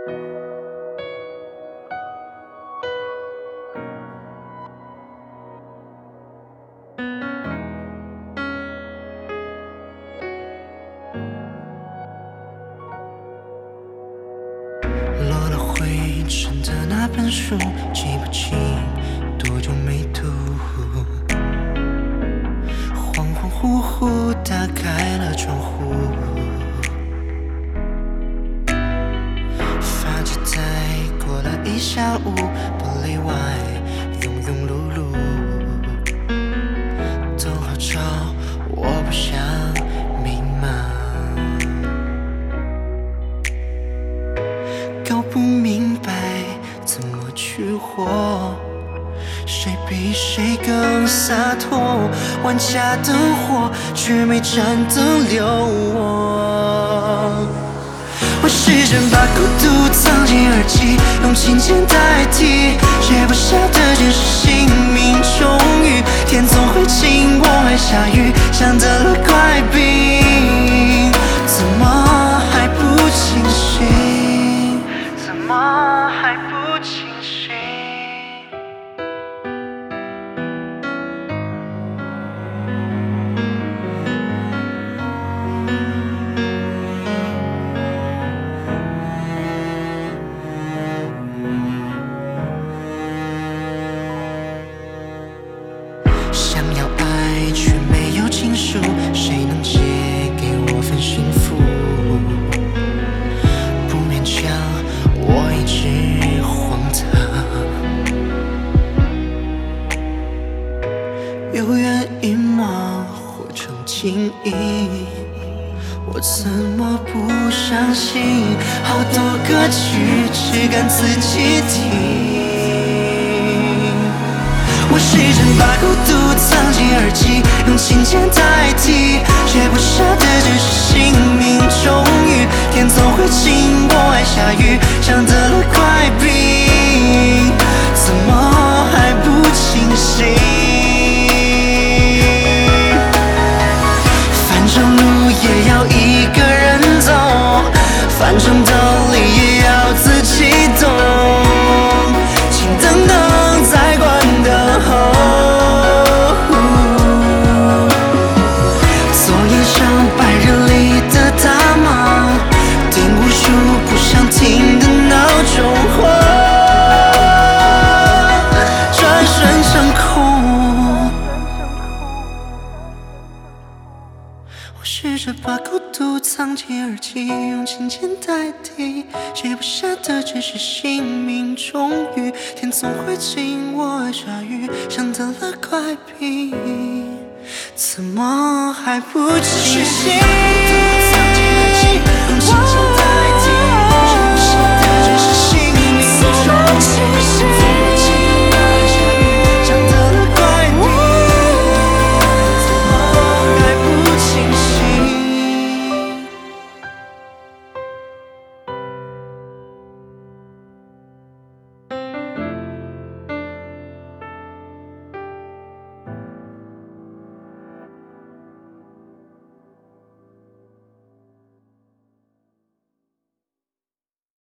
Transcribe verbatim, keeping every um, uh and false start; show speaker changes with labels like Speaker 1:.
Speaker 1: 落了灰尘的那本书，记不清多久没读，恍恍惚惚打开了窗户，发髻在过了一下午，玻璃外庸庸碌碌，等候着我不想迷茫，搞不明白怎么去活，谁比谁更洒脱，万家灯火却没盏灯留我。我试着把孤独藏进耳际，用琴键代替，写不下的只是姓名终于，天总会晴，我爱下雨，像得了怪病，怎么还不清醒？怎么还不清醒？想要爱却没有情书，谁能借给我份幸福？不勉强，我一直荒唐。有原因吗？活成记忆，我怎么不相信？好多歌曲只敢自己听。我试着把孤独藏进耳际，用琴键代替，写不下的只是姓名终于，天总会晴，我爱下雨，像得了怪病，怎么还不清醒？反正路也要一个人走，反正道理也要自己懂，请等等再关灯后，作业上白日里的大梦，听无数不想听的闹钟后，转身成空。我试着把孤独藏进耳际，用琴键代替，写不下的只是姓名终于，天总会晴，我爱下雨，像得了怪病，怎么还不清醒？